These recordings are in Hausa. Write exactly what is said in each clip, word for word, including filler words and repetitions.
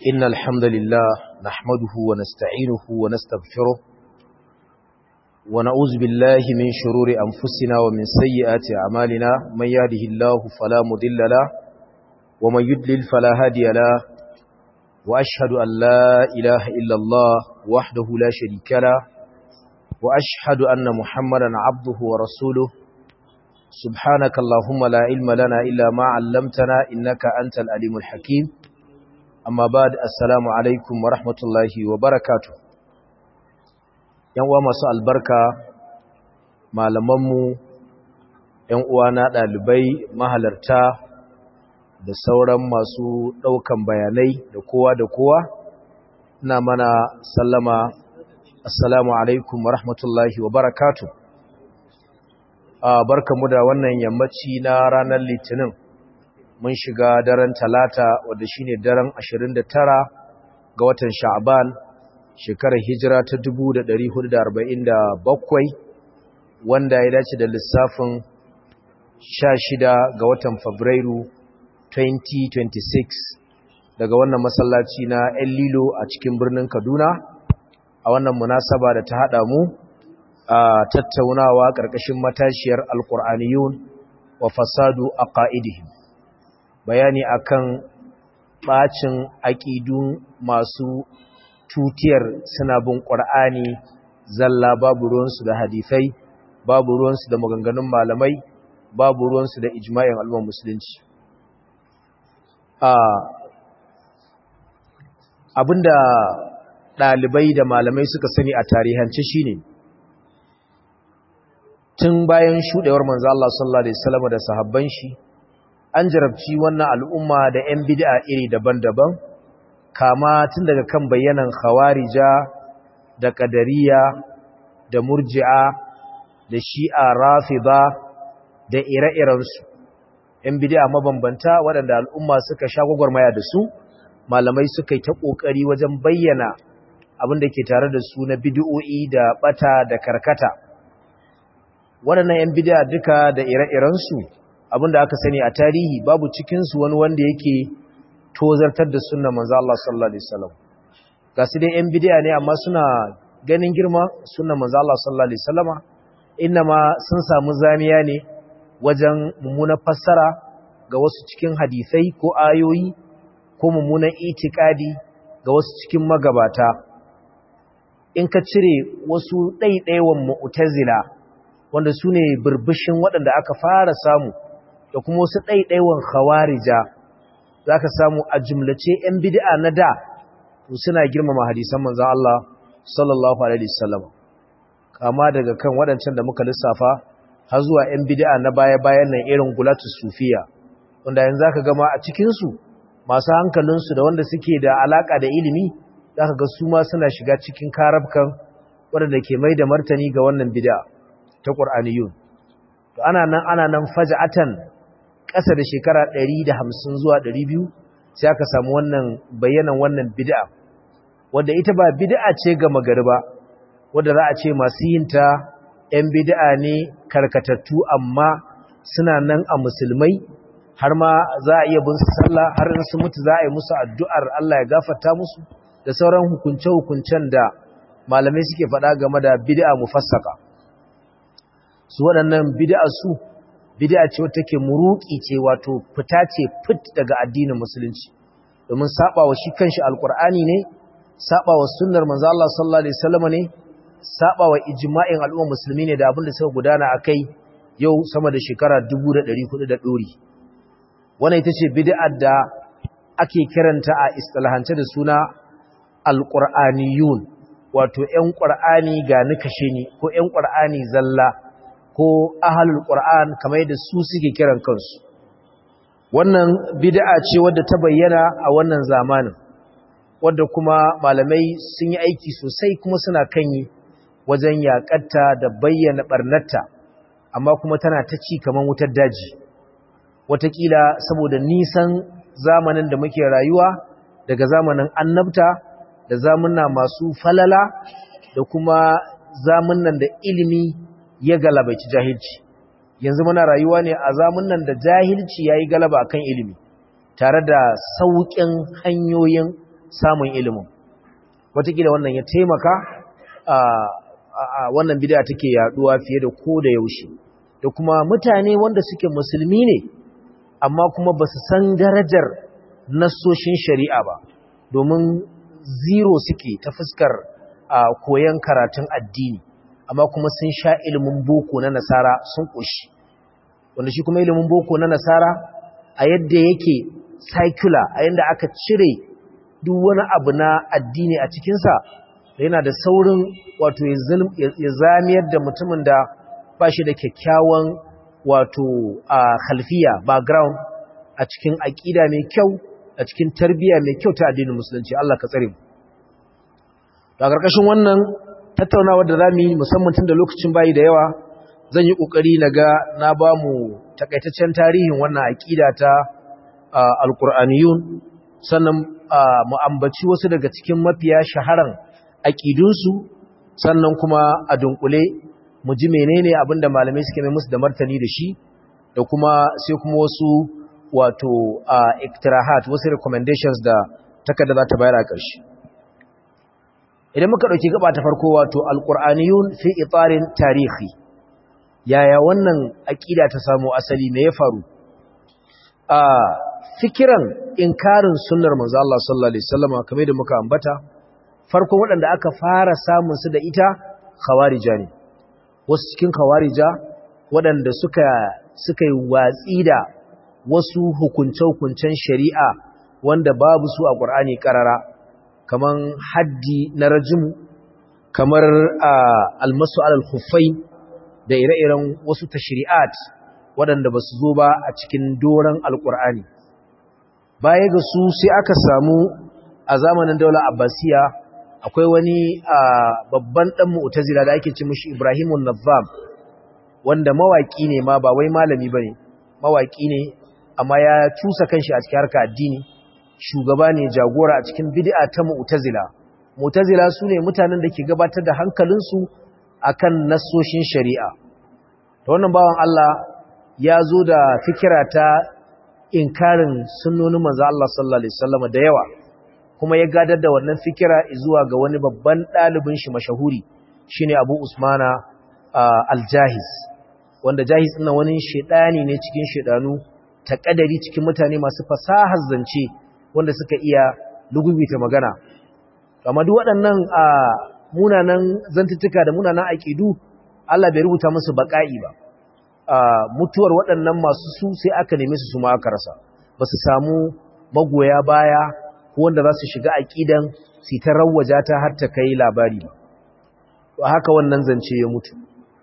إن الحمد لله نحمده ونستعينه ونستغفره ونعوذ بالله من شرور أنفسنا ومن سيئات أعمالنا من يهده الله فلا مضل له ومن يضلل فلا هادي له وأشهد أن لا إله إلا الله وحده لا شريك له وأشهد أن محمدا عبده ورسوله سبحانك اللهم لا علم لنا إلا ما علمتنا إنك أنت العليم الحكيم amma ba da assalamu alaikum wa rahmatullahi wa barakatu ‘yan uwa masu albarka malamanmu ‘yan uwa na ɗalibai mahalarta da sauran masu ɗaukan bayanai da kowa da kowa ina mana sallama assalamu alaikum wa rahmatullahi wa barakatu barkamu da wannan yammaci na ranar litinin mun shiga daren talata wadda shine daren ashirin da tara ga watan sha'ban shekarar hijira ta dubu da ɗari hudu da arba'in da bakwai wanda ya dace da lissafin sha shida ga watan fabrairu twenty twenty-six daga wannan masallaci na El Lilo a cikin birnin Kaduna a wannan munasaba da ta hada mu a tattaunawa ƙarƙashin matashiyar alqur'aniyun wa fasadu aqaidihim bayani akan bacin aƙidun masu tutiyar suna bin ƙur'ani zalla babu ruwansu da hadisai babu ruwansu da maganganun malamai babu ruwansu da ijma'in al'ummar musulunci abinda ɗalibai da malamai suka sani a tarihance shine tun bayan shuɗewar manzo Allah sallallahu alaihi wasallam da sahabban shi an jarabci wannan al'umma da ‘yan bid'a iri daban-daban, kama tun daga kan bayyanan khawarija da ƙadariya da murji'a da shi'a rafida da ire-irensu. ‘Yan bid'a mabambanta waɗanda al'umma suka sha gwagwarmaya da su, malamai suka yi ta ƙoƙari wajen bayyana abin da ke tare da su na bid'o'i da ɓata da karkata. Waɗannan ‘yan bid'a duka da ire-irensu abinda aka sani a tarihi babu cikinsu wani wanda yake tozartar da sunna manzo Allah sallallahu alaihi wasallam ga su dai yan bid'a ne amma suna ganin girma sunna manzo Allah sallallahu alaihi wasallama inma sun samu zamiya ne wajen mummunar fassara ga wasu cikin hadisai ko ayoyi ko mummunan itikadi ga wasu cikin magabata in ka cire wasu ɗaiɗaiwan mu'tazila wanda su ne burbushin waɗanda aka fara samu da kuma wasu ɗaiɗaiwan khawarija za ka samu a jumlace ‘yan bid'a na da suna girmama hadisan manzan Allah sallallahu Alaihi wasallam kama daga kan waɗancan da muka lissafa har zuwa ‘yan bid'a na baya-bayan nan irin gulatu sufiya wanda yanzu za ka gama a cikinsu masu hankalinsu da wanda suke da alaƙa da ilimi za ka ga su ma suna shiga cikin karabkan waɗanda ke mai da martani ga wannan bid'a ta ƙur'aniyun to ana nan ana nan faja'atan ƙasa da shekara ɗari da hamsin zuwa ɗari biyu sai aka samu wannan bayanan wannan bid'a wadda ita ba bid'a ce ga magari ba wadda za a ce masu yin ta ‘yan bid'a ne karkatattu amma suna nan a musulmai har ma za a iya bin su sallah har in su mutu za a yi musu addu'ar Allah ya gafarta musu da sauran hukunce-hukuncen da malamai suke faɗa game da bid'a mufassaka su waɗannan bid'a su bid'a ce wata ke muruki ce wato fita ce fit daga addinin musulunci domin sabawa shi kanshi alqur'ani ne sabawa sunnar manzo Allah sallallahu alaihi wasallam ne sabawa ijma'in al'umma musulmi ne da abin da suka gudana akai yau sama da shekara dubu da ɗari hudu da dori wannan ita ce bid'ar da ake kiranta a istilahance da suna alqur'aniyun wato ƴan qur'ani ga ni kashe ni ko ƴan qur'ani zalla ko ahalul Qur'an kamar yadda su suke kiran kansu wannan bid'a ce wadda ta bayyana a wannan zamanin wadda kuma malamai sun yi aiki sosai kuma suna kan yi wajen yakatta da bayyana barnatta amma kuma tana ta ci kaman wutar daji watakila saboda nisan zamanin da muke rayuwa daga zamanin annabta da zamanna masu falala da kuma zamanin da ilimi ya galabaici jahilci yanzu muna rayuwa ne a zamanin da jahilci yayi galaba akan ilimi tare da sauƙin hanyoyin samun ilimin wataƙila wannan ya taimaka a wannan bid'a take yaduwa fiye da ko da yaushe da kuma mutane wanda suke musulmi ne amma kuma ba su san darajar nassoshin shari'a ba domin zero suke ta fuskar koyon karatun addini amma kuma sun sha ilimin boko na nasara sun ƙoshi wanda shi kuma ilimin boko na nasara a yadda yake secular a yadda aka cire duk wani abu na addini a cikinsa yana da saurin wato ya zamiyar da mutumin da ba shi da kyakkyawan wato a khalfiya background a cikin aƙida mai kyau a cikin tarbiyya mai kyau ta addinin musulunci Allah ka tsare mu a ƙarƙashin wannan tattaunawar da zamu yi musamman tun da lokacin bayi da yawa zan yi ƙoƙari na ga na ba mu takaitaccen tarihin wannan aƙida ta alƙur'aniyun sannan mu ambaci wasu daga cikin mafiya shaharan aƙidunsu sannan kuma a dunkule mu ji menene abinda malamai suke mai musu da martani da shi da kuma sai kuma wasu wato iktirahat wasu recommendations da takarda za ta bayar a ƙarshe idan muka ɗauki gaba ta farko wato alƙur'aniyun fi itarin tarihi yaya wannan aƙida ta samu asali me ya faru a fikiran inkarin sunnar manzo Allah sallallahu alaihi wasallam kamar da muka ambata farko waɗanda aka fara samun su da ita khawarija ne wasu cikin khawarija waɗanda suka suka yi watsi da wasu hukunce-hukuncen shari'a wanda babu su a Qur'ani karara kaman haddi na rajmu kamar almasu alal khuffain da ire-iren wasu tashri'at waɗanda ba su zo ba a cikin doron alƙur'ani baya ga su sai aka samu a zamanin daular abbasiya akwai wani babban ɗan mu'tazila da ake ce mishi ibrahimun nazzam wanda mawaƙi ne ma ba wai malami ba ne mawaƙi ne amma ya cusa kanshi a cikin harka addini shugaba ne jagora a cikin bid'a ta mu'tazila mu'tazila su ne mutanen da ke gabatar da hankalinsu akan nassoshin shari'a ta wannan bawan Allah ya zo da fikira ta inkarin sunnonin manzo Allah sallallahu alaihi wasallam da yawa kuma ya gadar da wannan fikira zuwa ga wani babban dalibin shi mashahuri shine Abu Usmana al-Jahiz wanda Jahiz din wani shedani ne cikin shedanu ta kadari cikin mutane masu fasahar zance wanda suka iya lugubita magana amma duk waɗannan munanan zantuttuka da munanan aqidu Allah bai rubuta musu baqa'i ba mutuwar waɗannan masu su sai aka neme su su ma aka rasa ba su samu magoya baya ko wanda za su shiga aqidan su ta rawaja ta har ta kai labari ba to haka wannan zance ya mutu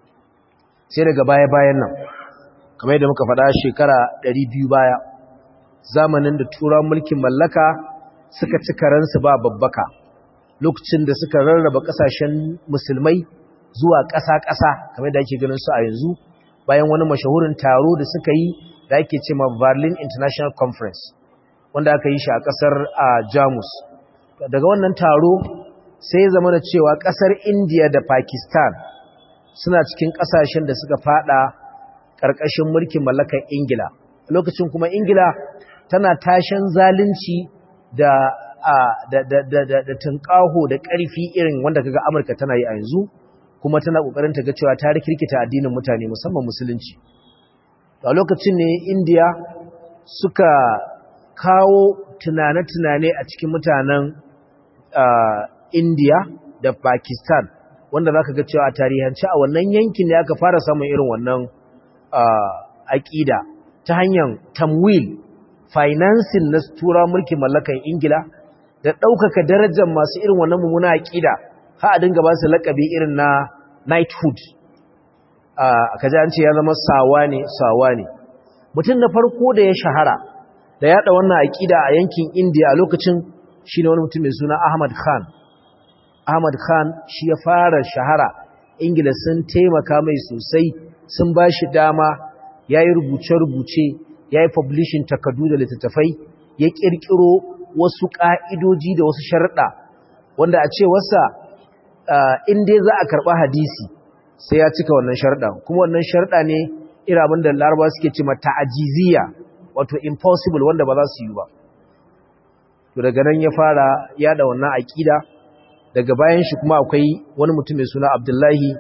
sai daga baya bayan nan kamar yadda muka faɗa shekara ɗari biyu baya zamanin da turawan mulkin mallaka suka ci karansu ba babbaka lokacin da suka rarraba ƙasashen musulmai zuwa ƙasa-ƙasa kamar da ake ganin su a yanzu bayan wani mashahurin taro da suka yi da ake ce ma Berlin International Conference wanda aka yi shi a ƙasar Jamus daga wannan taro sai ya zama da cewa ƙasar India da Pakistan suna cikin ƙasashen da suka fada ƙarƙashin mulkin mallakar Ingila lokacin kuma Ingila tana tashin zalunci da da da da da tunƙaho da ƙarfi irin wanda kaga Amurka tana yi a yanzu kuma tana kokarin ta ga cewa ta rikirkita addinin mutane musamman musulunci a lokacin ne India suka kawo tunane-tunane a cikin mutanen India da Pakistan wanda zaka ga cewa a tarihance a wannan yankin ne aka fara samun irin wannan aqida ta hanyar tamwil financing na tura mulkin mallakan Ingila da ɗaukaka darajar masu irin wannan mummuna aqida ha a dinga ba su laƙabi irin na knighthood kaji an ce ya zama sawa ne sawa ne mutum na farko da ya shahara da yaɗa wannan aƙida a yankin India a lokacin shi ne wani mutum mai suna Ahmad Khan Ahmad Khan shi ya fara shahara Ingila sun taimaka mai sosai sun ba shi dama ya yi rubuce-rubuce ya yi publishing takardu da littattafai ya ƙirƙiro wasu ƙa'idoji da wasu sharaɗa wanda a ce wasa in dai za a karɓa hadisi sai ya cika wannan sharɗa kuma wannan sharɗa ne irin abin da Larabawa suke cewa ta'ajiziyya wato impossible wanda ba za su yi ba to daga nan ya fara yada wannan aqida. Daga bayan shi kuma akwai wani mutum mai suna Abdullahi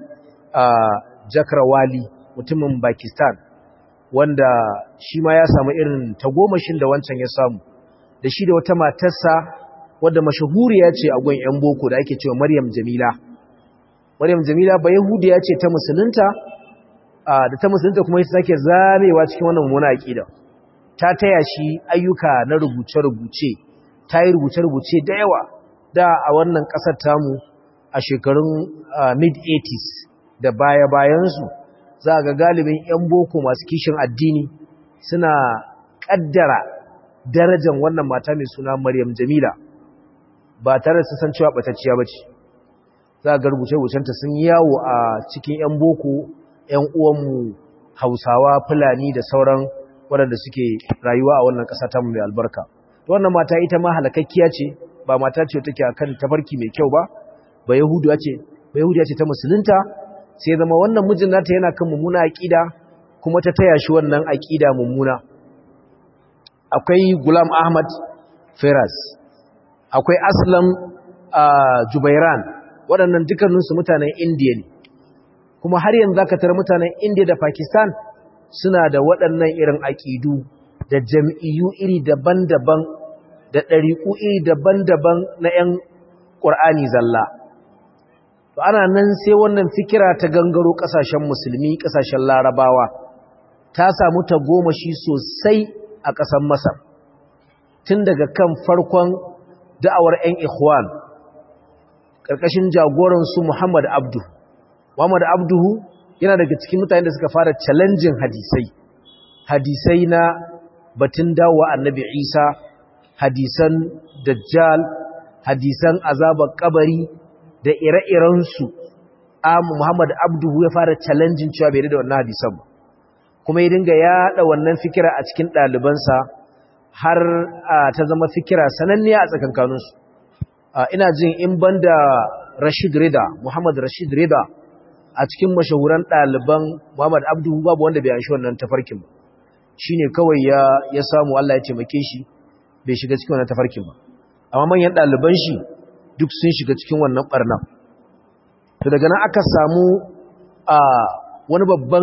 Jakrawali, mutumin Pakistan, wanda shi ma ya samu irin tagomashin da wancan ya samu, da shi da wata matarsa wadda mashahuriya ce a gun yan boko da ake cewa Maryam Jamila. Maryam Jamila ba Yahudiya ce ta musulunta, da ta musulunta kuma ita take zamewa cikin wannan mummunan aqida. Ta taya shi ayyuka na rubuce-rubuce, ta yi rubuce-rubuce da yawa da a wannan ƙasar tamu a shekarun mid eighties da baya-bayansu. Za ga galibin 'yan boko masu kishin addini suna ƙaddara darajar wannan mata mai suna Maryam Jamila ba tare da su san cewa ɓatacciya ba ce. Za ga rubuce-rubucenta sun yawo a cikin 'yan boko, 'yan uwanmu Hausawa, Fulani da sauran waɗanda suke rayuwa a wannan ƙasa ta mai albarka. Wannan mata ita ma halakakkiya ce, ba mata ce take akan tafarki mai kyau ba, ba Yahudiya ce, ba Yahudiya ce ta musulunta, sai zama wannan mijin nata yana kan mummuna aqida kuma ta taya shi wannan aqida mummuna. Akwai Gulam Ahmad Firas, akwai Aslam Jubairan, waɗannan dukkaninsu mutanen Indiya ne. Kuma har yanzu zaka tara mutanen Indiya da Pakistan suna da waɗannan irin aƙidu da jam'iyyu iri daban-daban da ɗariƙu iri daban-daban na ‘yan ƙur'ani zalla. To ana nan sai wannan fikira ta gangaro ƙasashen musulmi, ƙasashen larabawa, ta samu tagomashi sosai a ƙasar Masar. Tun daga kan farkon da'awar ‘yan Ikhwan, ƙarƙashin jagoransu Muhammad Abdu. Muhammad Abduhu yana daga cikin mutane da suka fara challenging hadisai hadisai na batun dawowa annabi Isa, hadisan dajjal, hadisan azabar kabari da ire-iren su. Amu Muhammad Abduhu ya fara challenging cewa bai da wannan hadisan ba, kuma ya dinga yada wannan fikira a cikin ɗalibansa har ta zama fikira sananniya a tsakankanin su. Ina jin in banda Rashid Rida, Muhammad Rashid Rida, a cikin mashahuran ɗaliban Muhammad Abduhu babu wanda bai anshi wannan tafarkin ba. Shi ne kawai ya, ya samu Allah ya taimake shi bai shiga cikin wannan tafarkin ba. Amma manyan ɗaliban shi duk sun shiga cikin wannan ɓarna. To daga nan aka samu a wani babban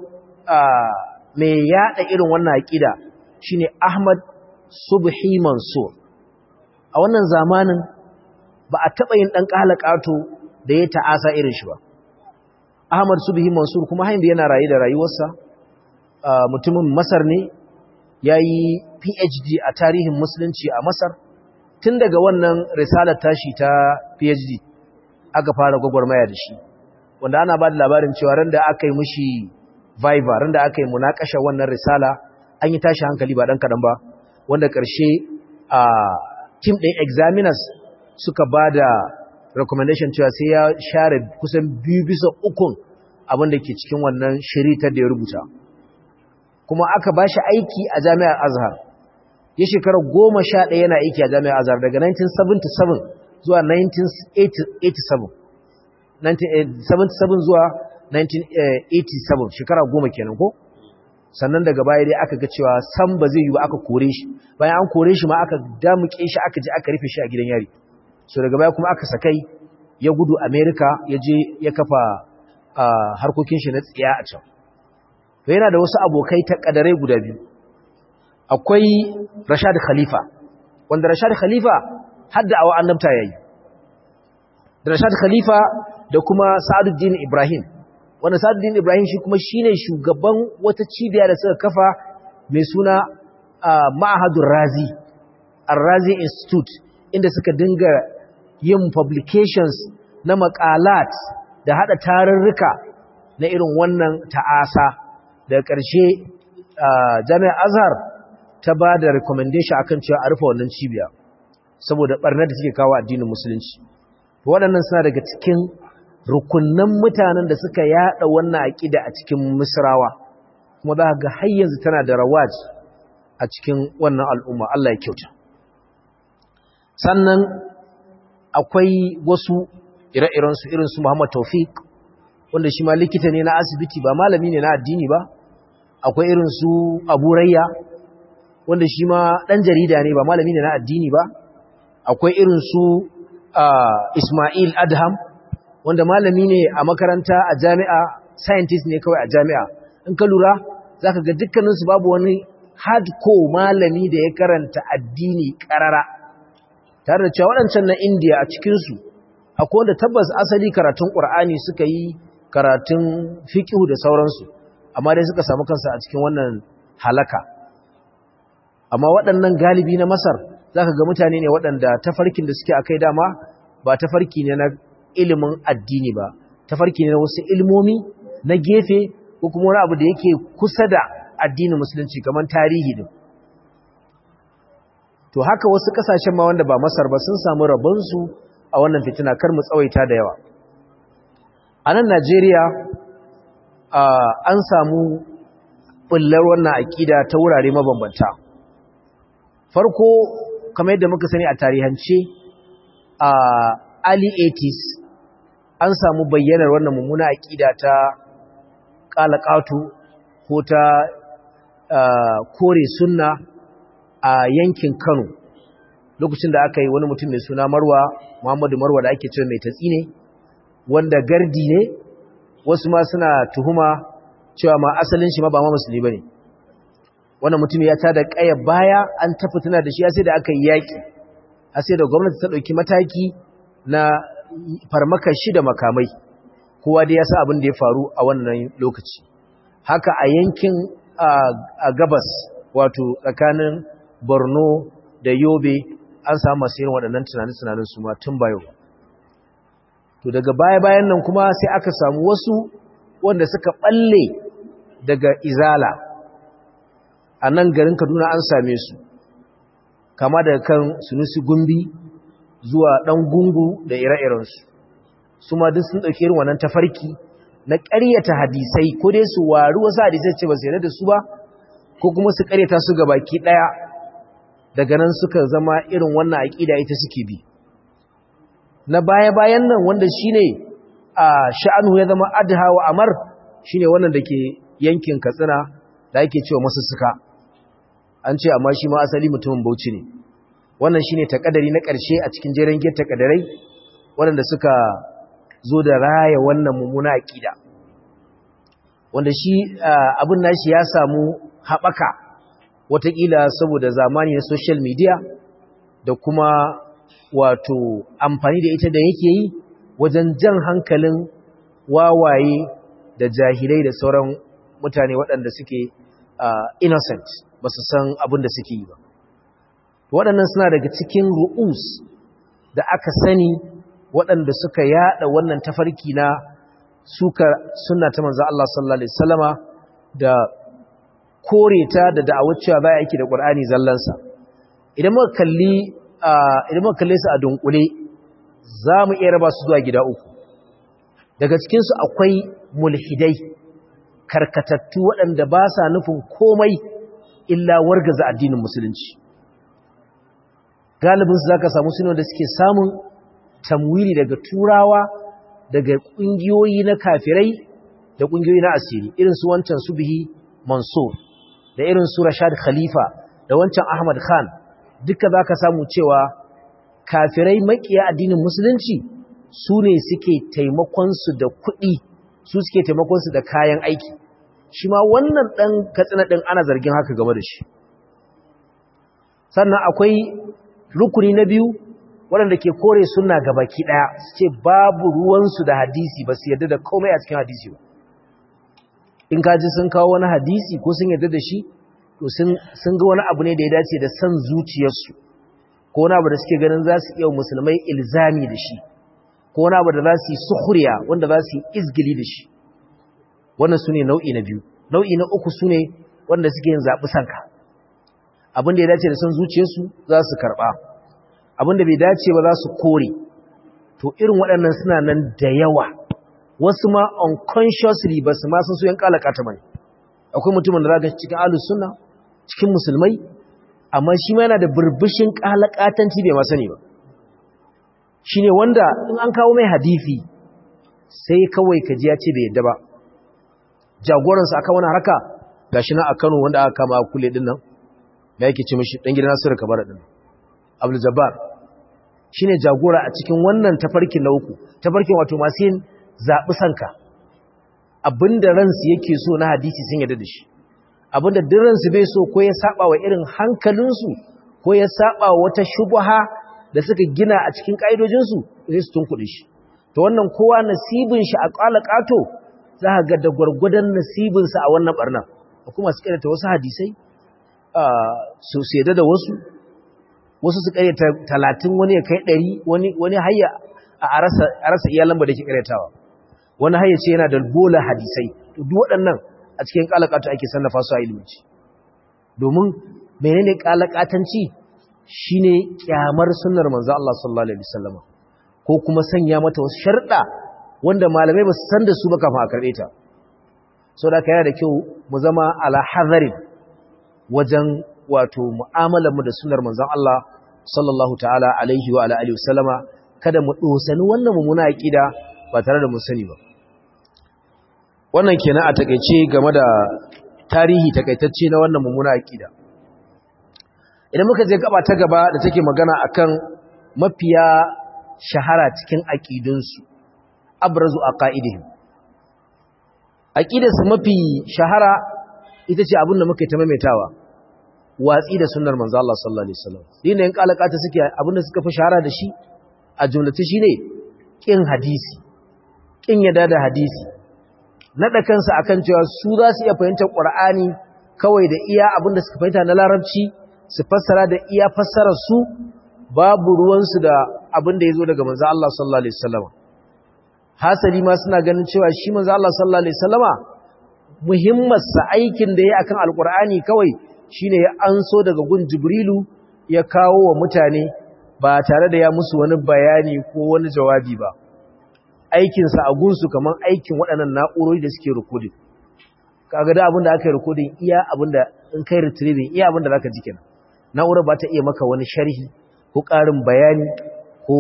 mai yaɗa irin wannan aƙida shi ne Ahmad Subhi Mansur. A wannan zamanin ba a taɓa yin ɗan ƙalaƙato da ya ta'asa irin shi ba. Ahmad Subhi Mansur kuma hain da yana rayu da rayuwarsa, mutumin Masar ne, ya yi P H D a tarihin musulunci a Masar. Tun daga wannan risalar tashi ta P H D aka fara gwagwarmaya da shi, wanda ana ba da labarin cewa ran da aka yi mushi viva, ran da aka yi munakasha wannan risala, an yi tashi hankali ba ɗan kaɗan ba, wanda ƙarshe a team ɗin examiners suka ba da recommendation cewa sai ya share kusan biyu bisa ukun abin da ke cikin wannan shiritar da ya rubuta. Kuma aka ba shi aiki a jami'ar Azhar, ya shekara goma sha ɗaya yana aiki a jami'ar Azhar daga nineteen seventy-seven zuwa nineteen eighty-seven, nineteen seventy-seven zuwa nineteen eighty-seven, shekara goma kenan ko? Sannan daga baya dai aka ga cewa sam ba zai yi ba, aka kore shi. Bayan an kore shi ma aka damuke shi, aka je aka rufe shi a gidan yari. So daga baya kuma aka sakai ya gudu America, ya je ya kafa harkokin shi na tsiya a can. To yana da wasu abokai ta kadarai guda biyu. Akwai Rashad Khalifa, wanda Rashad Khalifa hadda awa annabta yayi. Da Rashad Khalifa da kuma Sa'aduddin Ibrahim. Wanda Sa'aduddin Ibrahim shi kuma shine shugaban wata cibiya da suka kafa mai suna Ma'hadur Razi, Ar-Razi Institute, inda suka dinga yin publications na maqalat da hada tarurruka na irin wannan ta'asa. Da ƙarshe Jami'ar Azhar ta ba da recommendation akan cewa a rufe wannan cibiya saboda barnar da suke kawo addinin musulunci. Waɗannan suna daga cikin rukunnan mutanen da suka yada wannan aqida a cikin Misrawa, kuma za ga har yanzu tana da rawaj a cikin wannan al'umma. Allah ya kyauta. Sannan akwai wasu ire-iren su irin su Muhammad Tawfiq, wanda shi ma likita ne na asibiti, ba malami ne na addini ba. Akwai irin su Abu Rayya, wanda shi ma dan jarida ne, ba malami ne na addini ba. akwai irin su Ismail Adham wanda malami ne a makaranta a jami'a, scientist ne kawai a jami'a. In ka lura zaka ga dukkaninsu babu wani hardcore malami da ya karanta addini karara, tare da cewa waɗancan na India a cikinsu akwai wanda tabbas asali karatun Qur'ani suka yi, karatun fiqh da sauransu, amma dai suka samu kansu a cikin wannan halaka. Amma waɗannan galibi na Masar zaka ga mutane ne waɗanda tafarkin da suke akai dama ba tafarki ne na ilimin addini ba, tafarki ne na wasu ilmomi na gefe ko kuma wani abu da yake kusa da addinin musulunci kamar tarihi din. To haka wasu kasashen ma wanda ba Masar ba sun samu rabonsu a wannan fitina, kar mu tsawaita da yawa. A nan Najeriya an samu bullar wannan aƙida ta wurare mabambanta. Farko kamar yadda muka sani a tarihance a early eighties an samu bayyanar wannan mummuna aƙida ta ƙalaƙatu ko ta kore sunna a yankin Kano, lokacin da aka yi wani mutum mai suna Marwa, Muhammadu Marwa da ake cewa mai tatsi ne, wanda gardi ne, wasu ma suna tuhuma cewa ma asalin shi ma ba ma musulmi bane. Wannan mutum ya tada ƙayar baya, an tafi tana da shi sai da aka yi yaƙi, sai da gwamnati ta ɗauki mataki na farmakar shi da makamai. Kowa dai ya sa abin da ya faru a wannan lokaci. Haka a yankin a gabas, wato tsakanin Borno da Yobe, an samu masu yin waɗannan tunanin-tunanin su ma tun bayo. To daga baya-bayan nan kuma sai aka samu wasu wanda suka ɓalle daga Izala. A nan garin Kaduna an same su, kama daga kan Sunusi Gumbi zuwa ɗan gungu da ire-irensu. Su ma duk sun ɗauki irin wannan tafarki na ƙaryata hadisai, ko dai su waru wasu hadisai ce ba su yarda da su ba, ko kuma su ƙaryata su ga baki ɗaya. Daga nan suka zama irin wannan aƙida ita suke bi. Na baya-bayan nan wanda shine a sha'anu ya zama adha wa amar, shine wannan da ke yankin Katsina da ake cewa masussuka. An ce amma shi ma asali mutumin Bauchi ne. Wannan shine takadari na ƙarshe a cikin jeren giyar takadarai waɗanda suka zo da raya wannan mummuna aƙida. Wanda shi abin nashi ya samu haɓaka wataƙila saboda zamani na social media da kuma wato amfani da ita da yake yi wajen jan hankalin wawaye da jahilai da sauran mutane waɗanda suke innocent, ba su san abin da suke yi ba. Waɗannan suna daga cikin ru'us da aka sani waɗanda suka yada wannan tafarki na suka sunna ta manzo Allah sallallahu alaihi wasallama da kore ta da da'awar cewa za a aiki da Qur'ani zallansa. Idan muka kalli idan muka kalle su a dunkule, za mu iya raba su zuwa gida uku. Daga cikin su akwai mulhidai, karkatattu waɗanda ba sa nufin komai illa wargaza addinin musulunci. Galibin su zaka samu sunan da suke samun tamwili daga turawa, daga kungiyoyi na kafirai da kungiyoyi na asiri, irin su wancan Subhi Mansur da irin su Rashad Khalifa da wancan Ahmad Khan. Duka zaka samu cewa kafirai makiya addinin musulunci su ne suke taimakon su da kuɗi, su suke taimakon su da kayan aiki. Shi ma wannan dan Katsina din ana zargin haka game da shi. Sannan akwai rukuni na biyu waɗanda ke kore sunna gabaki ɗaya, su ce babu ruwansu da hadisi, ba su yarda da komai a cikin hadisi ba. In kaji sun kawo wani hadisi ko sun yarda da shi, to sun ga wani abu ne da ya dace da san zuciyarsu, ko wani abu da suke ganin za su iya musulmai ilzami da shi, ko wani abu da za su yi sukhriya, wanda za su yi izgili da shi. Wannan su ne nau'i na biyu. Nau'i na uku su ne wanda suke yin zaɓi sanka. Abin da ya dace da san zuciyarsu za su karɓa, abin da bai dace ba za su kore. To irin waɗannan suna nan da yawa, wasu ma unconsciously ba su ma sun so yan kalakata bane. Akwai mutumin da zaka cikin ahlus sunna, cikin musulmai, amma shi ma yana da burbushin kalakatanci bai ma sani ba. Shine wanda in an kawo mai hadisi sai kawai kaji ya ce bai yadda ba. Jagoran sa aka wani haraka gashi nan a Kano wanda aka kama kule din nan, da yake ce mishi dan gidan Nasiru Kabara din, Abdul Jabbar. shine jagora a cikin wannan tafarkin na uku tafarkin wato masu yin zaɓi sanka abinda ransu yake so na hadisi sun yarda da shi abinda duk ransu bai so ko ya saba wa irin hankalinsu ko ya saba wa wata shubha da suka gina a cikin ƙa'idojinsu zai su tunkuɗe shi to wannan kowa nasibin shi a ƙalaƙato za ka ga da gwargwadon nasibinsa a wannan ɓarna kuma su ƙaryata wasu hadisai su yadda da wasu wasu su ƙaryata talatin wani ya kai ɗari wani hayya a rasa iya lamba da ke ƙaryatawa wani hayya ce yana da bola hadisai to duk waɗannan a cikin ƙalaƙato ake sannafa su a iliminci domin menene ƙalaƙatanci shine kyamar sunnar manzo Allah sallallahu alaihi wasallam ko kuma sanya mata wasu sharda wanda malamai ba su san da su ba kafin a karbe ta saboda kai yana da kyau mu zama ala hadarin wajen wato mu'amalar mu da sunnar manzo Allah sallallahu ta'ala alaihi wa ala alihi wasallama kada mu dosani wannan mummuna aqida ba tare da mu sani ba wannan kenan a takeice game da tarihi takaitacce na wannan mummuna aqida idan muka je gaba ta gaba da take magana akan mafiya shahara cikin aqidunsu abrazu aqaidihim aqidarsu mafi shahara ita ce abin da muka ta maimaitawa watsi da sunnar manzo Allah sallallahu alaihi wasallam dinin kalakata suke abin da suka fi shahara da shi a jumlatu shine kin hadisi kin yada da hadisi nada kansa akan cewa su za su iya fahimtar Qur'ani kawai da iya abin da suka fahimta na Larabci su fassara da iya fassarar su babu ruwansu da abin da ya zo daga manzo Allah sallallahu alaihi wasallam hasali ma suna ganin cewa shi manzo Allah sallallahu alaihi wasallama muhimmansa aikin da yayi akan alqur'ani kawai shine ya anso daga gun Jibrilu ya kawo wa mutane ba tare da ya musu wani bayani ko wani jawabi ba aikin sa a gunsu kaman aikin waɗannan na'urori da suke recording kaga da abin da aka yi recording iya abin da in kai retrieving iya abin da zaka ji kenan na'urar ba ta iya maka wani sharhi ko ƙarin bayani ko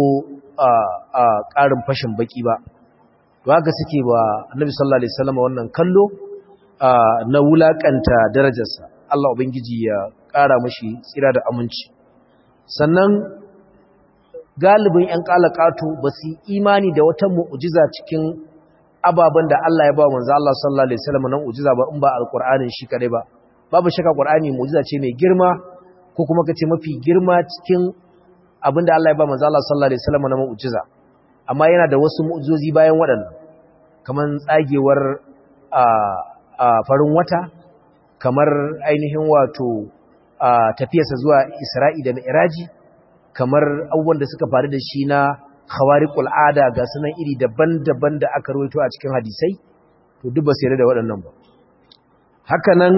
ƙarin fashin baki ba to haka suke ba annabi sallallahu alaihi wasallam wannan kallo na wulakanta darajarsa Allah ubangiji ya ƙara mashi tsira da aminci sannan galibin ƴan kalakatu ba su imani da wata mu'jiza cikin ababen da Allah ya ba manzo Allah sallallahu alaihi wasallam nan mu'jiza ba in ba alqur'anin shi kadai ba babu shakka qur'ani mu'jiza ce mai girma ko kuma kace mafi girma cikin abinda Allah ya ba manzo Allah sallallahu alaihi wasallam na mu'jiza amma yana da wasu mu'jizozi bayan waɗannan kaman tsagewar a a farin wata kamar ainihin wato tafiyarsa zuwa Isra'i da Mi'raji kamar abubuwan da suka faru da shi na khawariqul ada ga sunan iri daban-daban da aka rawaito a cikin hadisai to duk ba su yarda da waɗannan ba haka nan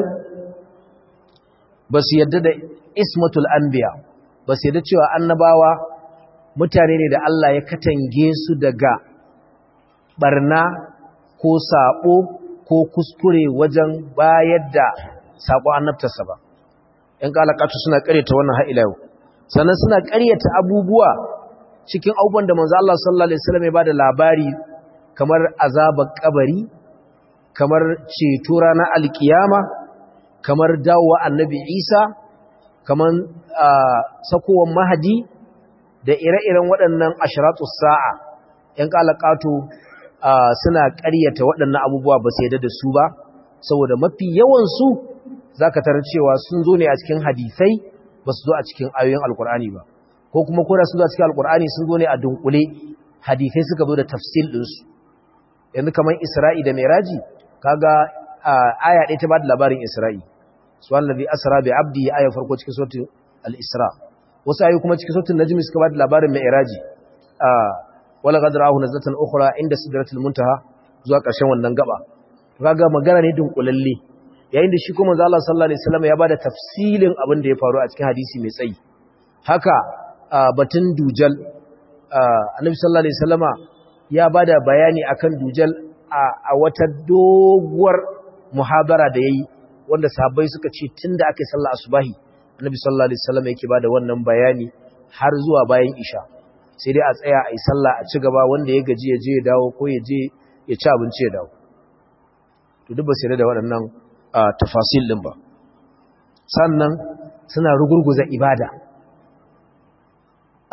ba su yarda da ismatul anbiya ba su yarda cewa annabawa mutane ne da Allah ya katange su daga barna ko sabo ko kuskure wajen bayar da sako annabtarsa ba ƴan kalakatu suna ƙaryata wannan har ila yau sannan suna ƙaryata abubuwa cikin abubuwan da manzo Allah sallallahu alaihi wasallam ya bada labari kamar azabar kabari kamar ceto ranar alkiyama kamar dawowa annabi Isa kamar sakowar mahadi da ire-iren waɗannan ashratus sa'a ƴan kalakatu suna ƙaryata waɗannan abubuwa ba su yarda da su ba saboda mafi yawan su zaka tarar cewa sun zo ne a cikin hadisai ba su zo a cikin ayoyin alkur'ani ba ko kuma ko da su zo a cikin alkur'ani sun zo ne a dunkule hadisai suka zo da tafsil ɗinsu yanzu kamar Isra'i da Mi'raji kaga aya ɗaya ta ba da labarin Isra'i subhanallazi asra bi abdi aya farko cikin suratul al-Isra wasu ayoyi kuma cikin suratul Najm suka ba da labarin Mi'raji wala qad ra'ahu nazlatan ukhra inda sidratil muntaha zuwa ƙarshen wannan gaba kaga magana ne dunkulalle yayin da shi kuma manzo Allah sallallahu alaihi wasallam ya bada tafsilin abin da ya faru a cikin hadisi mai tsayi haka batun dujal annabi sallallahu alaihi wasallama ya bada bayani akan dujal a wata doguwar muhabara da yayi wanda sahabbai suka ce tunda aka yi sallar asubahi annabi sallallahu alaihi wasallama yake bada wannan bayani har zuwa bayan isha sai dai a tsaya a yi sallah a ci gaba wanda ya gaji ya je ya dawo ko ya je ya ci abinci ya dawo to duk ba sai da waɗannan tafasil din ba sannan suna rugurguza ibada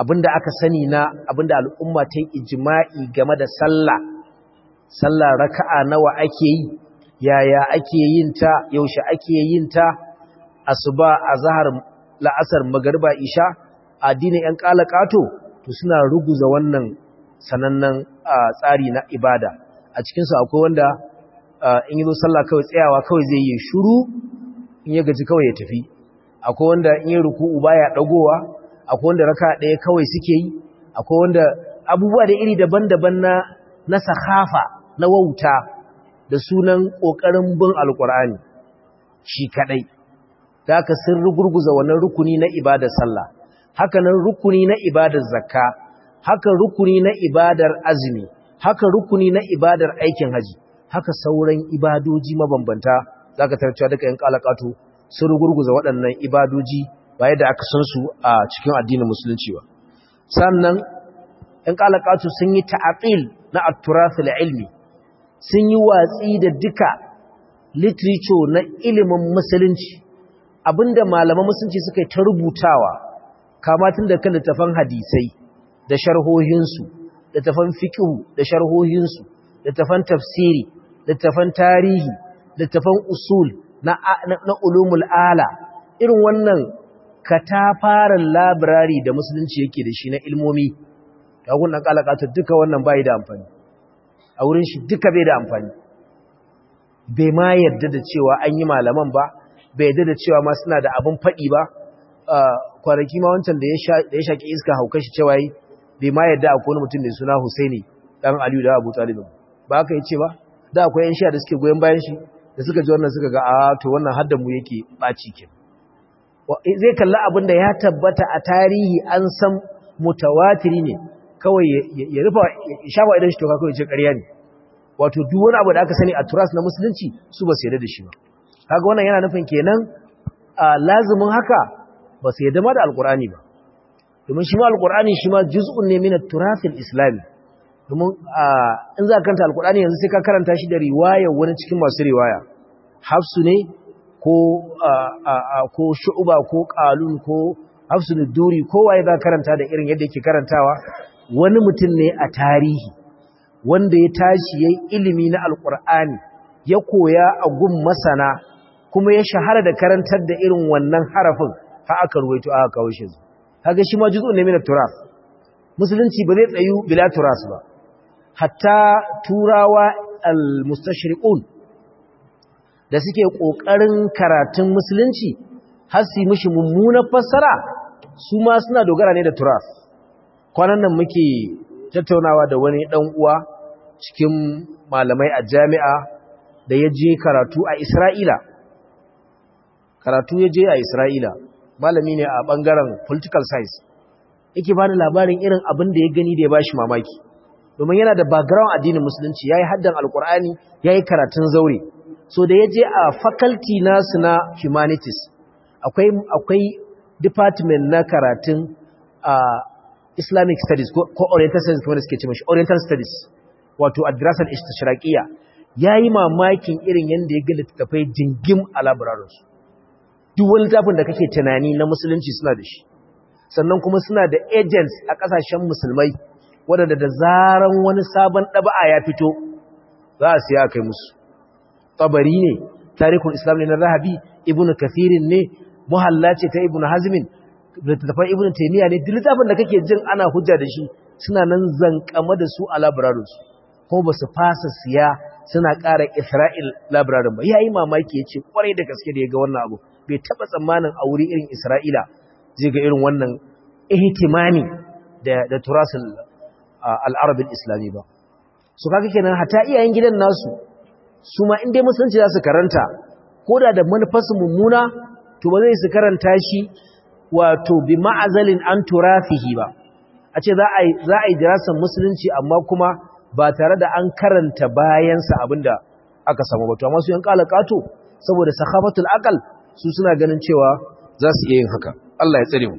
abinda aka sani na abinda al'umma ta yi ijma'i game da sallah sallah raka'a nawa ake yi yaya ake yin ta yaushe ake yin ta asuba azhar la'asar magriba isha addinin yan kalakato to suna ruguza wannan sanannen tsari na ibada a cikin su akwai wanda in yi zo sallah kawai tsayawa kawai zai yi shiru in ya gaji kawai ya tafi akwai wanda in yi ruku'u baya dagowa akwai wanda raka ɗaya kawai suke yi akwai wanda abubuwa da iri daban-daban na na sahafa na wauta da sunan kokarin bin alkur'ani shi kadai da haka sun rugurguza wannan rukuni na ibadar sallah haka nan rukuni na ibadar zakka haka rukuni na ibadar azumi haka rukuni na ibadar aikin haji haka sauran ibadoji mabambanta zaka tarcewa duka yan kalakatu sun rugurguza waɗannan ibadoji ba yadda aka san su a cikin addinin musulunci ba sannan yan kalakatu sun yi ta'aqil na at-turath al-ilmi sun yi watsi da duka literature na ilimin musulunci abinda malaman musulunci suka yi ta rubutawa kama tun da kan littafan hadisai da sharhohinsu littafan fiqh da sharhohinsu littafan tafsiri littafan tarihi littafan usul na na ulumul ala irin wannan katafaren library da musulunci yake da shi na ilmomi kagun dan kalakata duka wannan bai da amfani a wurin shi duka bai da amfani bai ma yarda da cewa an yi malaman ba bai yarda da cewa ma suna da abin faɗi ba kwanaki ma wancan da ya shaƙi iska hauka shi cewa yi bai ma yarda akwai wani mutum mai suna Husaini ɗan Aliyu da Abu Talib ba haka yace ba da akwai yan sha da suke goyon bayan shi da suka ji wannan suka ga a to wannan haddan mu yake ɓaci ke zai kalla abin da ya tabbata a tarihi an san mutawatiri ne kawai ya rufa ya shafa idan shi to kawai ce ƙarya ne wato duk wani abu da aka sani a turas na musulunci su ba su yarda da shi ba kaga wannan yana nufin kenan lazimin haka ba su yarda ma da alqur'ani ba domin shi ma alqur'ani shi ma juz'un ne min at-turath al-islami domin in za ka karanta alqur'ani yanzu sai ka karanta shi da riwaya wani cikin masu riwaya hafsu ne ko ko shu'ba ko qalun ko hafsu duri ko waye za ka karanta da irin yadda yake karantawa wani mutum ne a tarihi wanda ya tashi yayin ilimi na alqur'ani ya koya a gun masana kuma ya shahara da karantar da irin wannan harafin har aka ruwaito aka kawo shi kaga shi ma juz'un ne min at-turath musulunci ba zai tsayu bila turas ba hatta turawa al-mustashriqun da suke kokarin karatun musulunci har su mishi mummunar fassara su ma suna dogara ne da turas kwanan nan muke tattaunawa da wani dan uwa cikin malamai a jami'a da ya je karatu a Isra'ila karatu ya je a Isra'ila malami ne a bangaren political science yake bani labarin irin abin da ya gani da ya bashi mamaki domin yana da background addinin musulunci yayi haddan alqur'ani yayi karatun zaure so da ya je a faculty nasu na humanities akwai akwai department na karatun Islamic studies ko Oriental studies kuma da suke ce mashi Oriental studies wato adrasal istishraqiyya yayi mamakin irin yanda ya ga littafai jingim a libraries duk wani littafin da kake tunani na musulunci suna da shi sannan kuma suna da agents a kasashen musulmai wanda da zaran wani sabon daba'a ya fito za a siya kai musu tabari ne tarihul islam ne na Rahabi ibnu kathirin ne muhalla ce ta ibnu hazmin littafin ibn taymiya ne duk littafin da kake jin ana hujja da shi suna nan zankama da su a libraries kuma ba su fasa siya suna ƙara Isra'il library ba yayi mamaki yace kwarai da gaske da yaga wannan abu bai taba tsammanin a wuri irin Isra'ila zai ga irin wannan ihtimami da da turasul al-arab al-islami ba so kaga kenan hatta iyayen gidan nasu su ma inda musulunci za su karanta koda da manufarsu mummuna to ba zai su karanta shi wato bi ma'azalin an turafihi ba a ce za a yi za a yi dirasan musulunci amma kuma ba tare da an karanta bayansa abinda aka samu ba to amma su yan kalakato saboda sakhafatul aqal su suna ganin cewa za su iya yin haka Allah ya tsare mu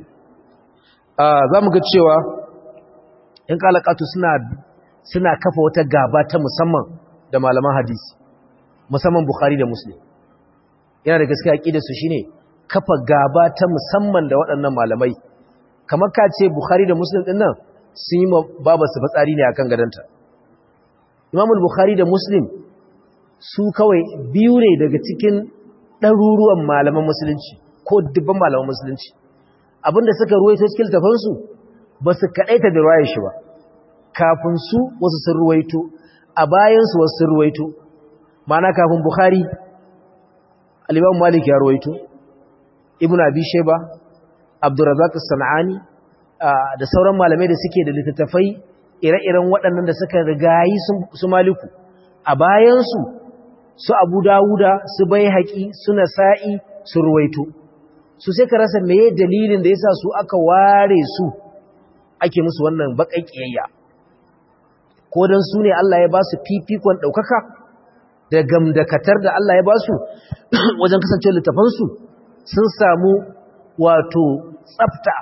ah zamu ga cewa yan kalakato suna suna kafa wata gaba ta musamman da malaman hadisi musamman Bukhari da Muslim yana da gaskiya aqidar su shine kafa gaba ta musamman da waɗannan malamai kamar ka ce Bukhari da Muslim din nan sun yi baba su fitsari ne akan gadanta. Imam Bukhari da Muslim su kawai biyu ne daga cikin ɗaruruwan malaman musulunci ko dubban malaman musulunci. Abinda suka ruwaito cikin tafansu ba su kaɗaita da ruwayar shi ba. Kafin su wasu sun ruwaito, a bayansu wasu sun ruwaito. Ma'ana kafin Bukhari, al-Imam Malik ya ruwaito, Ibn Abi Shayba, Abdurrazzaq as-San'ani da sauran malamai da suke da littattafai ire-iren waɗannan da suka rigayi su Maliku. A bayansu su Abu Dawuda, su Baihaqi, su Nasa'i, su ruwaito. Su sai ka rasa meye dalilin da yasa su aka ware su ake musu wannan baƙar ƙiyayya. Ko dan su ne Allah ya ba su fifikon ɗaukaka da gamdakatar da Allah ya ba su wajen kasancewa littafansu sun samu wato tsafta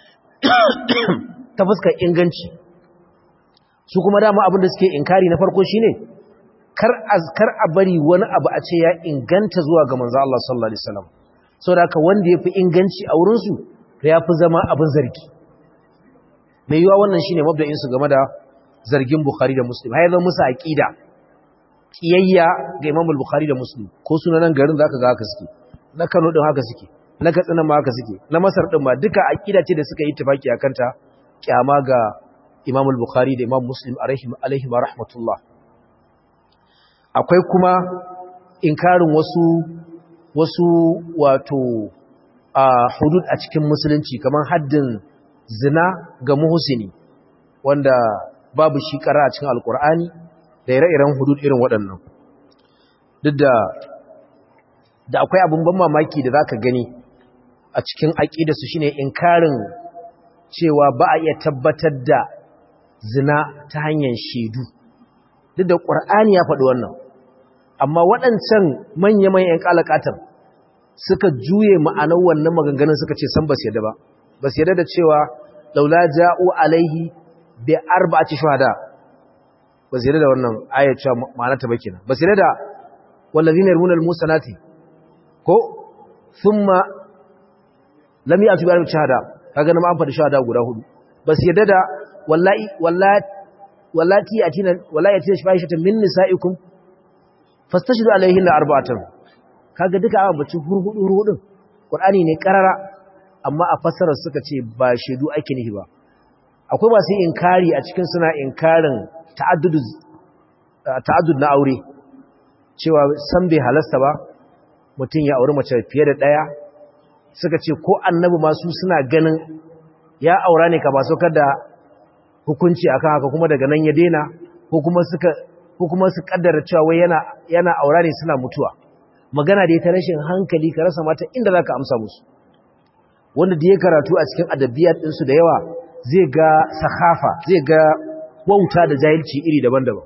ta fuskar inganci. Su kuma dama abin da suke inkari na farko shine kar azkar a bari wani abu a ce ya inganta zuwa ga manzo Allah sallallahu alaihi wasallam. Saboda haka wanda yafi inganci a wurin su to yafi zama abin zargi. Mai yiwa wannan shine mabda'in su game da zargin Bukhari da Muslim. Har yanzu musu aqida kiyayya ga Imam Bukhari da Muslim. Ko sunan garin zaka ga haka suke. Na Kano din haka suke. Na Katsina ma haka suke. Na Masar din ma duka aqida ce da suka yi tafaki akan ta kiyama ga Imam Bukhari da Imam Muslim alaihi wa rahmatullah. Akwai kuma inkarin wasu wasu wato a hudud a cikin musulunci kamar haddin zina ga muhsini wanda babu shi kara a cikin alkur'ani da ire-iren hudud irin waɗannan. Duk da da akwai abin ban mamaki da zaka gani a cikin aqidarsu shine inkarin cewa ba a iya tabbatar da zina ta hanyar shaidu. Duk da Qur'ani ya faɗi wannan, amma waɗancan manya-manyan kalakatar suka juye ma'anar wannan maganganun suka ce san ba su yadda ba. Ba su yadda da cewa laula ja'u alaihi bi arba'ati shuhada. Ba su yadda da wannan ayat cewa ma'anarta ba kenan. Ba su yadda da wallazina yarmuna al-musanati ko thumma lam ya'tu bi arba'ati shuhada. Kaga nan an faɗi shuhada guda hudu. Ba su yadda da wallahi wallahi wallati yatina wallahi yatina shafa'atan min nisa'ikum fastashhidu alaihinna arba'atan. Kaga duka an bace hurhudu hurhudin Qur'ani ne karara amma a fassarar suka ce ba shedu ake nihi ba. Akwai masu inkari a cikin suna inkarin ta'addud ta'addud na aure cewa san bai halasta ba mutum ya auri mace fiye da daya. Suka ce ko annabi masu suna ganin ya aura ne ka ba so kada hukunci akan haka kuma daga nan ya daina ko kuma suka ko kuma su kaddara cewa wai yana yana aura ne suna mutuwa. Magana da ta rashin hankali ka rasa mata inda zaka amsa musu. Wanda da ya karatu a cikin adabiyat din su da yawa zai ga sakhafa, zai ga wauta da jahilci iri daban-daban.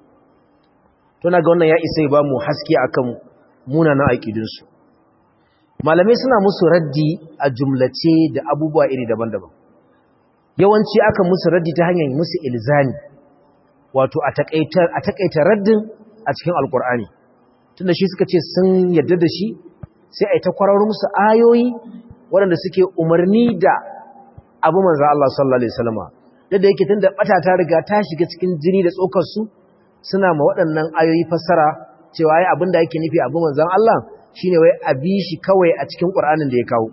To na ga wannan ya isa ya ba mu haske akan munanan aqidun su. Malamai suna musu raddi a jumlace da abubuwa iri daban-daban. Yawanci aka musu raddi ta hanyar musu ilzami, wato a takaitar a takaita raddin a cikin alkur'ani. Tunda shi suka ce sun yarda da shi sai ai ta kwararo musu ayoyi waɗanda suke umarni da abu manzo Allah sallallahu alaihi wasallam. Da da yake tunda bata ta riga ta shiga cikin jini da tsokar su suna ma waɗannan ayoyi fassara cewa ai abinda yake nufi abu manzon Allah shine wai abi shi kawai a cikin Qur'anin da ya kawo.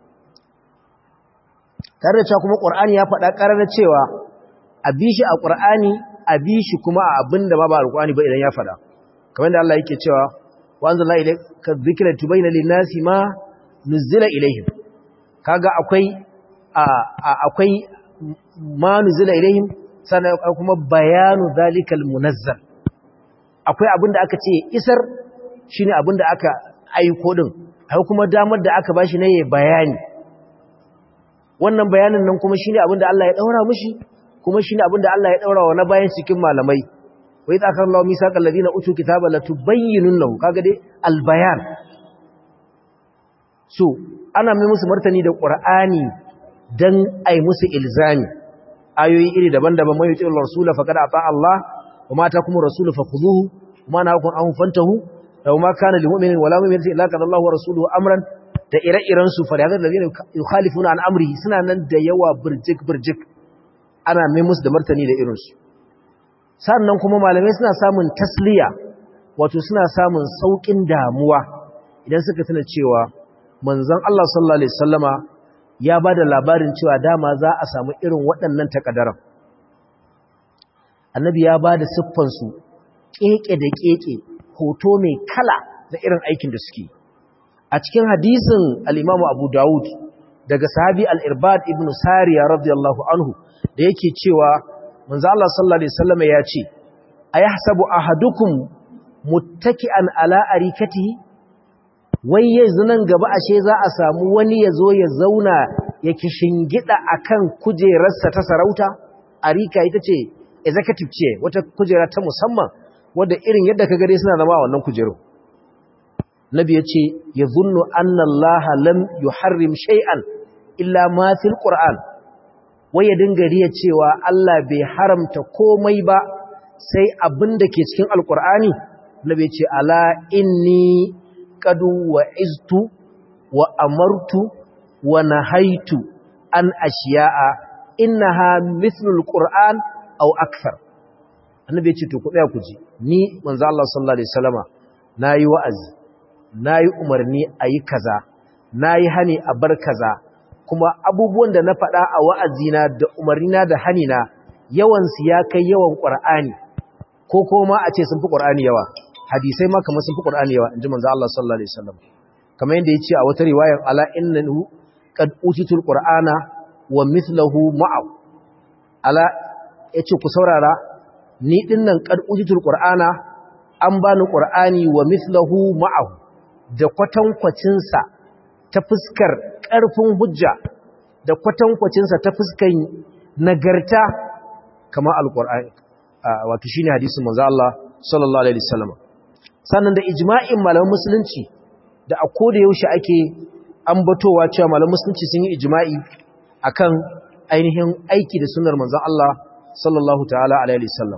Tare da cewa kuma Qur'ani ya faɗa ƙarar cewa abi shi a Qur'ani abi shi kuma a abinda ba ba Qur'ani ba idan ya faɗa. Kamar da Allah yake cewa wa anzalna ilayka dhikra tubayyana lin-nasi ma nuzila ilayhim. Kaga akwai akwai ma nuzila ilayhim sannan kuma bayanu zalikal munazzal. Akwai abinda aka ce isar shine abinda aka aiko din, akwai kuma damar da aka bashi ne yayin bayani. Wannan bayanin nan kuma shine abinda Allah ya daura mishi, kuma shine abinda Allah ya daura wa na bayan cikin malamai. Wa idza akhadha Allahu misaqal ladina utul kitaba latubayyinunahu. Kaga dai albayan. So ana mai musu martani da Qur'ani dan ai musu ilzami. Ayoyi iri daban-daban, mai yuti rasula faqad ata Allah wa ma takum rasulu fakhuduhu wa ma nahakum an fantahu. Law ma kana lil mu'minin wala mu'minatin illa qad Allahu wa rasuluhu amran da ire-iren su fa da ladina yukhalifuna an amri suna nan da yawa burjik burjik ana mai musu da martani da irin su sannan kuma malamai suna samun tasliya wato suna samun saukin damuwa idan suka tuna cewa manzon Allah sallallahu alaihi wasallama ya bada labarin cewa dama za a samu irin waɗannan takaddaran annabi ya bada siffan su keke da keke hoto mai kala da irin aikin da suke a cikin hadisin al-Imam Abu Dawud daga sahabi al-Irbad ibn Sariya radiyallahu anhu da yake cewa manzo Allah sallallahu alaihi wasallam ya ce ayahsabu ahadukum muttaki'an ala arikatihi wai yanzu nan gaba ashe za a samu wani yazo ya zauna ya kishingida akan kujerarsa ta sarauta arika ita ce executive ce wata kujera ta musamman wanda irin yadda ka gare suna zama a wannan kujeru nabi ya ce yadhunnu anna Allah lam yuharrim shay'an illa ma fil qur'an wai ya dinga riya cewa Allah bai haramta komai ba sai abin da ke cikin alkur'ani nabi ce ala inni qadu wa iztu wa amartu wa nahaitu an ashiya'a innaha mithlul qur'an aw akthar annabi ce to ku tsaya ku ji ni manzo Allah sallallahu alaihi wasallama nayi wa'azi nayi umarni ayi kaza nayi hani a bar kaza kuma abubuwan da na faɗa a wa'azina da umarnina da hanina yawansu ya kai yawan ƙur'ani ko kuma a ce sun fi ƙur'ani yawa hadisai ma kamar sun fi ƙur'ani yawa in ji manzo Allah sallallahu alaihi wasallam kamar yadda ya ce a wata riwayar ala innahu qad utitul qur'ana wa mithluhu ma'ahu ala yace ku saurara ni dinnan qad utitul qur'ana an bani qur'ani wa mithluhu ma'ahu da kwatankwacin sa ta fuskar ƙarfin hujja da kwatankwacinsa ta fuskan nagarta kama alƙur'ani wato shine hadisin manzo Allah sallallahu alaihi wasallam sannan da ijma'in malaman musulunci da a koda yaushe ake ambatowa cewa malaman musulunci sun yi ijma'i akan ainihin aiki da sunnar manzo Allah sallallahu ta'ala alaihi wasallam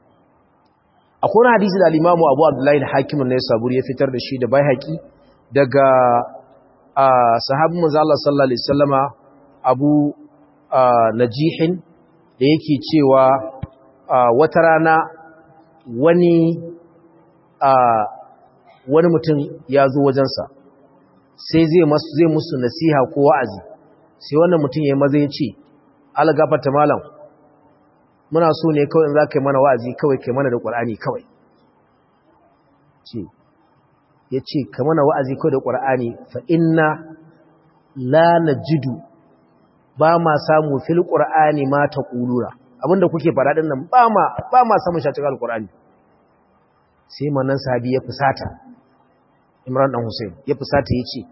akwai hadisi da al-Imam Abu Abdullah al-Hakim an-Naisaburi ya fitar da shi da Baihaqi daga a sahabin manzo Allah sallallahu alaihi wasallama Abu Najihin da yake cewa wata rana wani wani mutum ya zo wajensa sai zai masu zai musu nasiha ko wa'azi sai wannan mutum yayin maza ya ce algafata malam muna so ne kawai in za ka yi mana wa'azi kawai kai mana da Qur'ani kawai ce ya ce ka mana wa'azi kawai da ƙwar'ani fa inna la na jidu ba ma samu fil ƙwar'ani ma ta ƙulura abinda kuke faɗaɗin nan ba ma samun shacin al-ƙwar'ani sai manan sahabi ya fusata imran ɗan Hussein ya fusata ya ce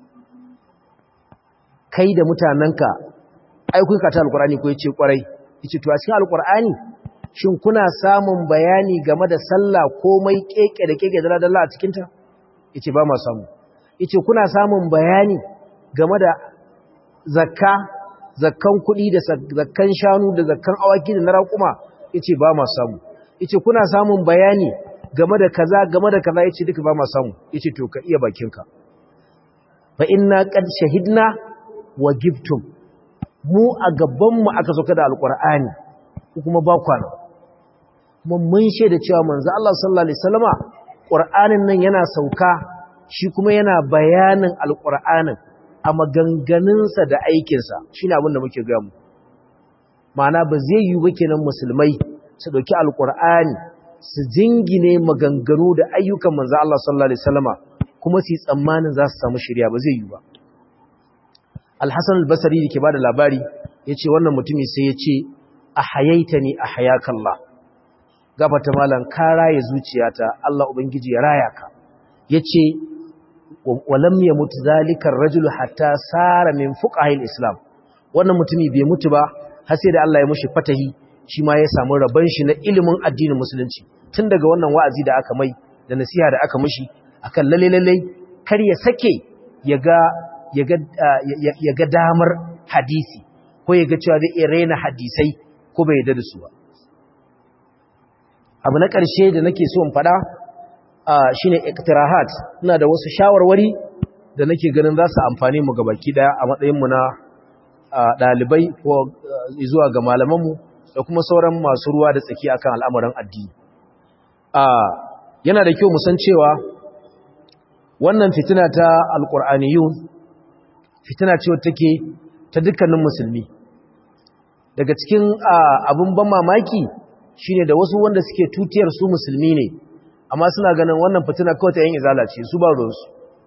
kai da mutanenka aikun ka ta al-ƙwar'ani ko ya ce ƙwarai ya ce to a cikin al-ƙwar'ani shin kuna samun bayani game da sallah komai keke da keke da dalla a cikinta yace ba ma samu yace kuna samun bayani game da zakka zakkan kuɗi da zakkan shanu da zakkan awaki da na raƙuma yace ba ma samu yace kuna samun bayani game da kaza game da kaza yace duka ba ma samu yace to ka iya bakinka fa inna qad shahidna wa gibtum mu a gaban mu aka soka da alqur'ani kuma ba kwana kuma mun shaida cewa manzo Allah sallallahu alaihi wasallama Qur'anin nan yana sauka shi kuma yana bayanin alqur'anin a maganganunsa da aikinsa shine abin da muke ga mu ma'ana ba zai yi ba kenan musulmai su dauki alqur'ani su jingine maganganu da ayyukan manzo Allah sallallahu alaihi wasallama kuma su yi tsammanin za su samu shari'a ba zai yi ba Al-Hasan al-Basri yake bada labari yace wannan mutumi sai yace ahayaitani ahayakallah gabata malan ka raye zuciyata Allah ubangiji ya raya ka yace walam yamut zalika ar-rajulu hatta sara min fuqahil islam wannan mutumi bai mutu ba har sai da Allah ya mushi fatahi shi ma ya samu rabon shi na ilimin addinin musulunci tun daga wannan wa'azi da aka mai da nasiha da aka mushi akan lalle lalle kar ya sake ya ga ya ga ya ga damar hadisi ko ya ga cewa zai iya raina hadisai ko bai yarda da su ba abu na ƙarshe da nake so in faɗa shine iktirahat ina da wasu shawarwari da nake ganin za su amfani mu gabaki daya a matsayin mu na dalibai ko zuwa ga malamanmu da kuma sauran masu ruwa da tsaki akan al'amuran addini. Yana da kyau mu san cewa wannan fitina ta alqur'aniyun fitina ce wacce take ta dukkanin musulmi. Daga cikin abun ban mamaki shine da wasu wanda suke tutiyar su musulmi ne amma suna ganin wannan fitina kawai ta yin izala ce su ba ruwansu.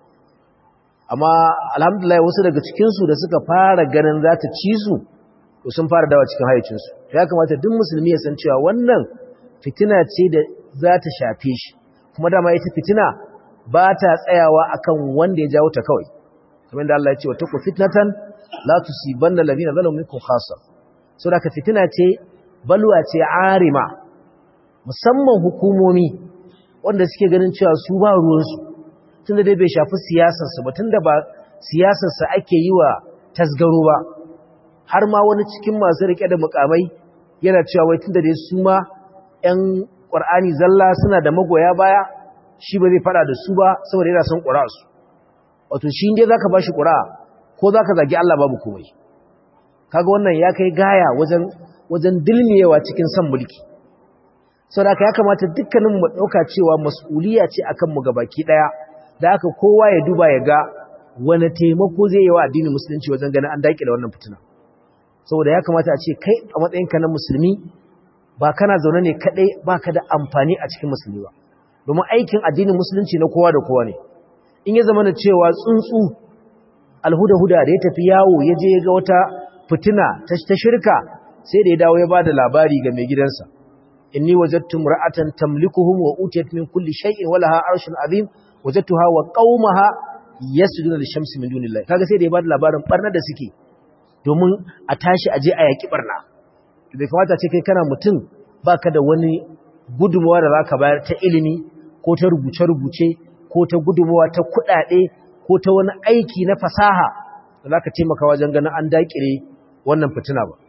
Amma alhamdulillah wasu daga cikinsu da suka fara ganin za ta ci su to sun fara dawa cikin hayyacinsu. Ya kamata duk musulmi ya san cewa wannan fitina ce da za ta shafe shi, kuma dama ita fitina ba ta tsayawa akan wanda ya jawo ta kawai, kamar da Allah ya ce wa taqu fitnatan la tusibanna alladhina zalamu minkum khassa. Saboda ka fitina ce, balwa ce arima, musamman hukumomi wanda suke ganin cewa su ba ruwansu tunda dai bai shafi siyasarsu ba, tunda ba siyasarsa ake yi wa tasgaro ba. Har ma wani cikin masu rike da mukamai yana cewa wai tunda dai su ma ƴan Qur'ani zalla suna da magoya baya, shi ba zai fada da su ba saboda yana son ƙura'a su. Wato shi inda zaka bashi ƙura'a ko zaka zagi Allah babu komai. Kaga wannan ya kai gaya wajen wajen dilmiyewa cikin san mulki. Saboda haka ya kamata dukkanin mu dauka cewa mas'uliya ce akan mu gabaki daya, da haka kowa ya duba ya ga wani taimako zai yi wa addinin musulunci wajen ganin an dakile wannan fitina. Saboda ya kamata a ce kai a matsayinka na musulmi ba kana zaune ne kadai baka da amfani a cikin musulmi ba, domin aikin addinin musulunci na kowa da kowa ne. In ya zama na cewa tsuntsu alhuda-huda da ya tafi yawo ya je ga wata fitina ta shirka, sai da ya dawo ya bada labari ga mai gidansa, inni wajadtu imra'atan tamlikuhum wa utiyat min kulli shay'in wa laha arshun azim wajadtuha wa qaumaha yasjuduna lishamsi min dunillahi. Kaga sai da ya bada labarin barna da suke domin a tashi aje a yaki barna. To bai kamata ce kai kana mutum baka da wani gudunmawa da zaka bayar ta ilimi ko ta rubuce-rubuce ko ta gudunmawa ta kuɗaɗe ko ta wani aiki na fasaha da zaka taimaka wajen ganin an dakire wannan fitina ba.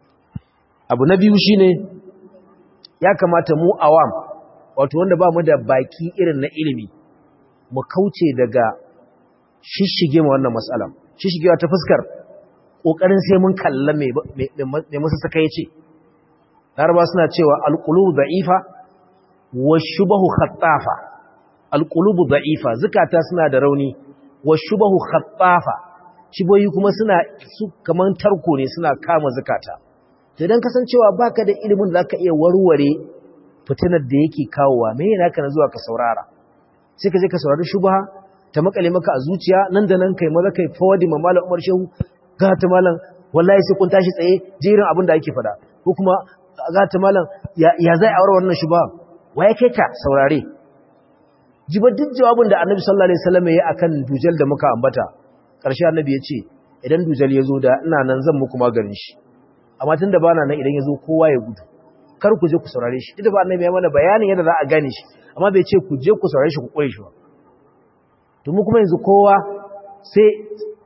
Abu na biyu shine ya kamata mu awam, wato wanda ba mu da baki irin na ilimi, mu kauce daga shishige ma wannan matsala. Shishigewa ta fuskar ƙoƙarin sai mun kalla mai masu saka ya ce. Laraba suna cewa alƙulubu da'ifa wa shubahu khattafa. Alƙulubu da'ifa, zukata suna da rauni, wa shubahu khattafa, ciboyi kuma suna su kaman tarko ne suna kama zukata. To idan kasancewa baka da ilimin da zaka iya warware fitinar da yake kawowa, me yana ka na zuwa ka saurara? Sai ka je ka saurari shubha ta makale maka a zuciya, nan da nan kai maza kai forward ma Malam Umar Shehu, ga ta malam wallahi sai kun tashi tsaye jerin abin da ake fada, ko kuma ga ta malam ya, ya zai aure wannan shubha, waye kai ka saurare? Jiba duk jawabin da Annabi sallallahu alaihi wasallam ya yi akan dujal da muka ambata, ƙarshe Annabi ya ce idan dujal ya zo da ina nan zan muku maganin shi, amma tunda bana nan idan ya zo kowa ya gudu, kar ku je ku saurare shi. Duk da ba Annabi ya mana bayanin yadda za a gane shi, amma bai ce ku je ku saurare shi ku koyi shi ba. To mu kuma yanzu kowa sai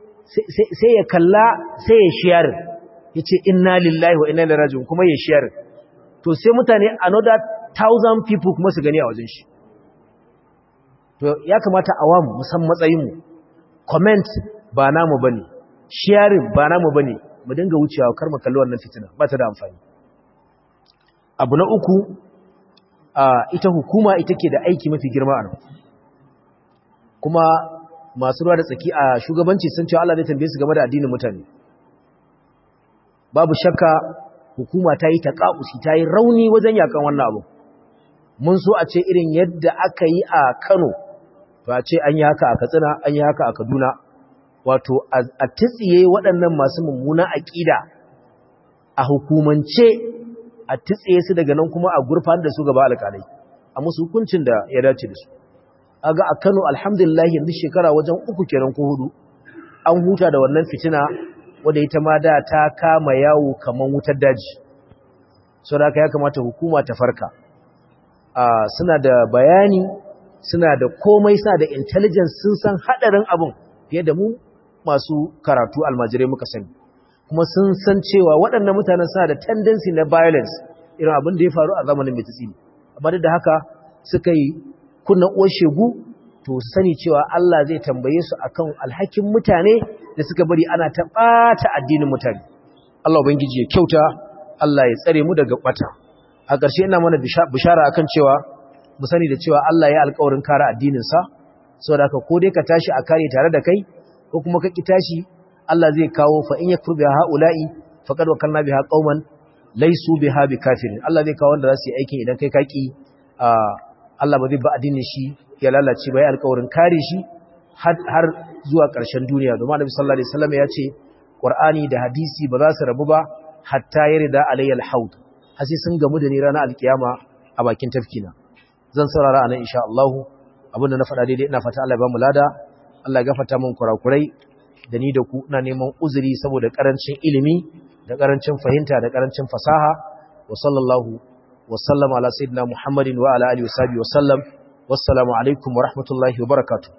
sai ya kalla sai ya shiyar, ya ce inna lillahi wa inna ilaihi raji'un kuma ya shiyar. To sai mutane another thousand people kuma su gani a wajen shi. To ya kamata awam musan matsayinmu, comment ba namu bane, sharing ba namu bane, mu dinga wucewa kar mu kalli wannan fitina, ba ta da amfani. Abu na uku, ita hukuma ita ke da aiki mafi girma a nan. Kuma masu ruwa da tsaki a shugabanci sun cewa Allah zai tambaye su game da addinin mutane. Babu shakka hukuma ta yi taƙa'usi, ta yi rauni wajen yakan wannan abu. Mun so a ce irin yadda aka yi a Kano, to a ce an yi haka a Katsina, an yi haka a Kaduna, wato a tsitsiye waɗannan masu mummunan aƙida a hukumance, a tsitsiye su daga nan kuma a gurfan da su gaba alƙalai, a musu hukuncin da ya dace da su. Aga a Kano alhamdulillah yanzu shekara wajen uku kenan ko hudu an huta da wannan fitina wadda ita ma da ta kama yawo kaman wutar daji. Saboda haka ya kamata hukuma ta farka. Uh, suna da bayani, suna da komai, suna da intelligence, sun san hadarin abun fiye da mu masu karatu almajirai muka sani. Kuma sun san cewa waɗannan mutanen suna da tendency na violence irin abin da ya faru a zamanin Mitsitsi. Amma duk da haka suka yi kunna uwar shegu to su sani cewa Allah zai tambaye su akan alhakin mutane da suka bari ana ta ɓata addinin mutane. Allah ubangiji ya kyauta, Allah ya tsare mu daga ɓata. A ƙarshe ina mana bishara akan cewa mu sani da cewa Allah ya alƙawarin kare addininsa, saboda haka ko dai ka tashi a kare tare da kai ko kuma ka ki tashi, Allah zai kawo fa in yakfur biha haula'i faqad wakalna biha qauman laysu biha bikafirin. Allah zai kawo wanda za su yi aikin idan kai kaki, Allah ba zai ba addinin shi ya lalace ba, ya alƙawarin kare shi har zuwa ƙarshen duniya. Domin Annabi sallallahu alaihi wasallam ya ce Qur'ani da hadisi ba za su rabu ba hatta yarda alayyal haud, har sai sun gamu da ni ranar alkiyama a bakin tafkina. Zan saurara anan insha Allah. Abinda na faɗa daidai ina fata Allah ya ba mu lada, Allah ya gafarta min kurakurai da ni da ku. Ina neman uzuri saboda karancin ilimi da karancin fahimta da karancin fasaha. Wa sallallahu wa sallama ala sayyidina Muhammadin wa ala alihi wa sahbihi wa sallam. Wassalamu alaikum wa rahmatullahi wa barakatuh.